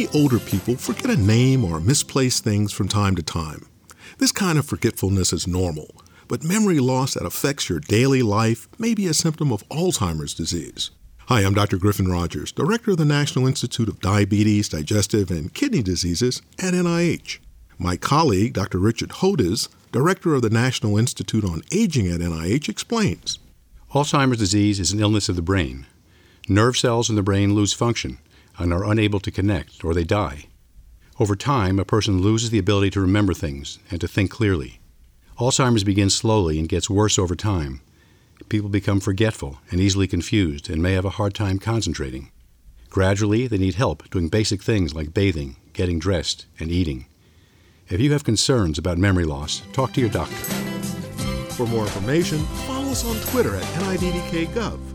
Many older people forget a name or misplace things from time to time. This kind of forgetfulness is normal, but memory loss that affects your daily life may be a symptom of Alzheimer's disease. Hi, I'm Dr. Griffin Rogers, Director of the National Institute of Diabetes, Digestive, and Kidney Diseases at NIH. My colleague, Dr. Richard Hodes, Director of the National Institute on Aging at NIH, explains. Alzheimer's disease is an illness of the brain. Nerve cells in the brain lose function and are unable to connect, or they die. Over time, a person loses the ability to remember things and to think clearly. Alzheimer's begins slowly and gets worse over time. People become forgetful and easily confused and may have a hard time concentrating. Gradually, they need help doing basic things like bathing, getting dressed, and eating. If you have concerns about memory loss, talk to your doctor. For more information, follow us on Twitter at NIDDKGov.